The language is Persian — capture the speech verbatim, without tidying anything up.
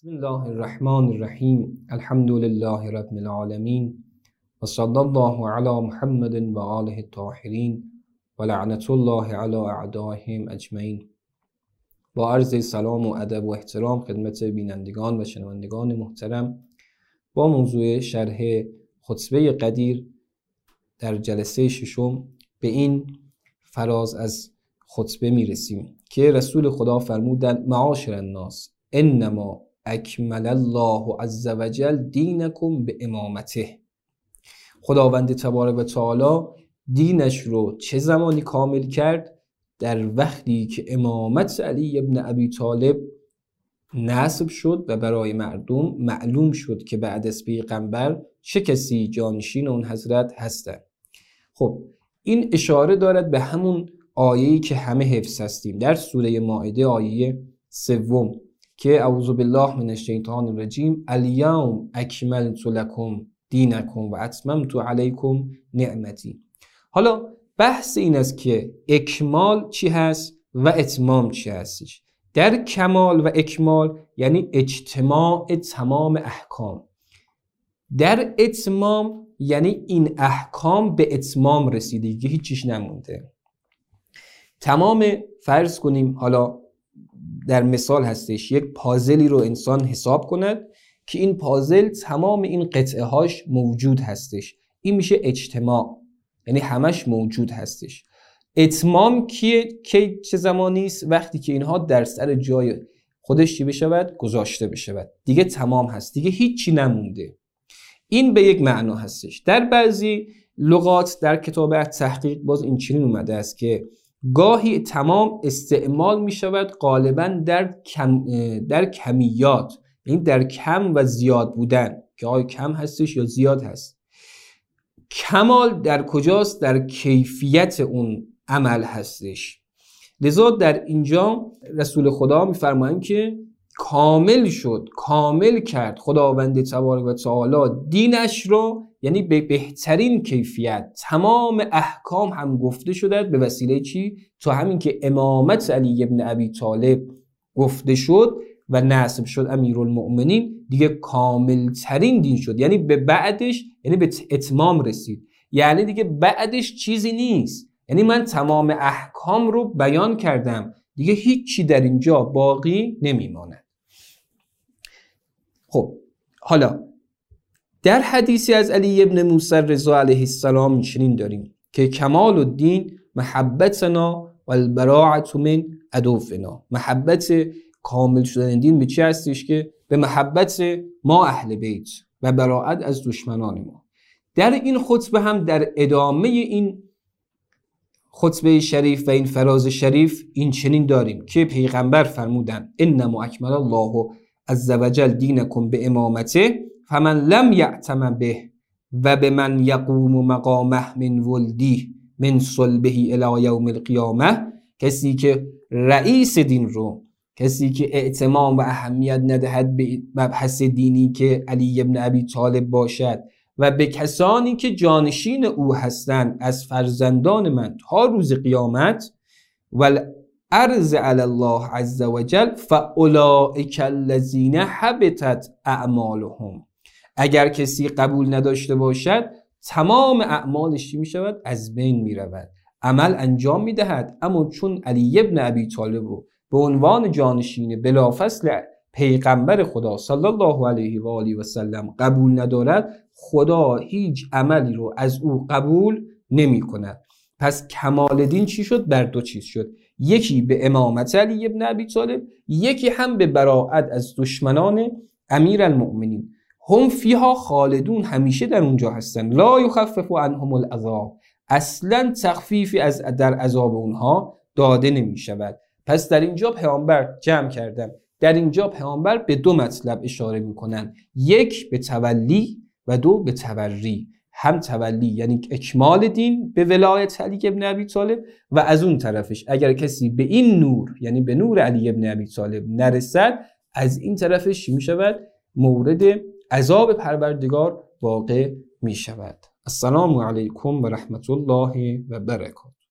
بسم الله الرحمن الرحیم. الحمد لله رب العالمین و صلی الله علی محمد و آله الطاهرین و لعنت الله علی اعدائهم اجمعین. با عرض سلام و ادب و احترام خدمت بینندگان و شنوندگان محترم، با موضوع شرح خطبه قدیر در جلسه ششم به این فراز از خطبه میرسیم که رسول خدا فرمودند: معاشر الناس، انما اکمل الله عز وجل دینکم به امامته. خداوند تبارک و تعالی دینش رو چه زمانی کامل کرد؟ در وقتی که امامت علی ابن ابی طالب نصب شد و برای مردم معلوم شد که بعد از پیغمبر چه کسی جانشین اون حضرت هستند. خب این اشاره دارد به همون آیه‌ای که همه حفظ هستیم در سوره مائده آیه سوم که اعوذ بالله من الشیطان الرجیم الیوم اکملت لکم دینکم و اتممت علیکم نعمتی. حالا بحث این است که اکمال چی هست و اتمام چی هستش. در کمال و اکمال یعنی اجتماع تمام احکام، در اتمام یعنی این احکام به اتمام رسیده، دیگه هیچیش نمونده. تمام فرض کنیم حالا در مثال هستش یک پازلی رو انسان حساب کند که این پازل تمام این قطعه هاش موجود هستش، این میشه اجتماع، یعنی همش موجود هستش. اتمام کیه؟ که چه زمانی است؟ وقتی که اینها در سر جای خودش چی بشود؟ گذاشته بشود، دیگه تمام هست، دیگه هیچی نمونده. این به یک معنا هستش. در بعضی لغات در کتاب تحقیق باز این چنین اومده است که گاهی تمام استعمال می شود غالبا در کم در کمیات، یعنی در کم و زیاد بودن، که آیا کم هستش یا زیاد هست. کمال در کجاست؟ در کیفیت اون عمل هستش. لذا در اینجا رسول خدا میفرمایند که کامل شد، کامل کرد خداوند تبارک و تعالی دینش رو، یعنی به بهترین کیفیت. تمام احکام هم گفته شده به وسیله چی؟ تا همین که امامت علی ابن ابی طالب گفته شد و نصب شد امیرالمؤمنین، دیگه کامل ترین دین شد، یعنی به بعدش، یعنی به اتمام رسید، یعنی دیگه بعدش چیزی نیست. یعنی من تمام احکام رو بیان کردم، دیگه هیچی در اینجا باقی نمیماند. خب حالا در حدیثی از علی ابن موسی رضا علیه السلام چنین داریم که کمال الدین محبتنا و البراعة من عدونا. محبت کامل شدن دین به چی هستش؟ که به محبت ما اهل بیت و براعت از دشمنان ما. در این خطبه هم در ادامه این خطبه شریف و این فراز شریف این چنین داریم که پیغمبر فرمودن انما اکمل الله عز وجل دینکم به امامته فمن لم یعتم به و به من یقوم مقامه من ولدی من صلبه الی یوم القیامه. کسی که رئیس دین رو، کسی که اعتمام و اهمیت ندهد به مبحث دینی که علی ابن ابی طالب باشد و به کسانی که جانشین او هستند از فرزندان من تا روز قیامت، والعرض علی الله عز وجل فاولئک الذین حبطت اعمالهم. اگر کسی قبول نداشته باشد تمام اعمالش چی می شود؟ از بین می رود. عمل انجام می دهد، اما چون علی ابن ابی طالب رو به عنوان جانشین بلافصل پیغمبر خدا صلی الله علیه و آله و سلم قبول ندارد، خدا هیچ عملی رو از او قبول نمی کند. پس کمال دین چی شد؟ بر دو چیز شد، یکی به امامت علی ابن ابی طالب، یکی هم به براءت از دشمنان امیرالمؤمنین. هم فیها خالدون، همیشه در اونجا هستن. لا یخفف عنهم العذاب، اصلا تخفیفی از در عذاب اونها داده نمی شود. پس در اینجا پیامبر جمع کردن، در اینجا پیامبر به دو مطلب اشاره میکنن، یک به تولی و دو به تبری. هم تولی یعنی اکمال دین به ولایت علی ابن ابی طالب، و از اون طرفش اگر کسی به این نور یعنی به نور علی ابن ابی طالب نرسد، از این طرفش می شود؟ مورد عذاب پروردگار واقع می شود. السلام علیکم و رحمت الله و برکاته.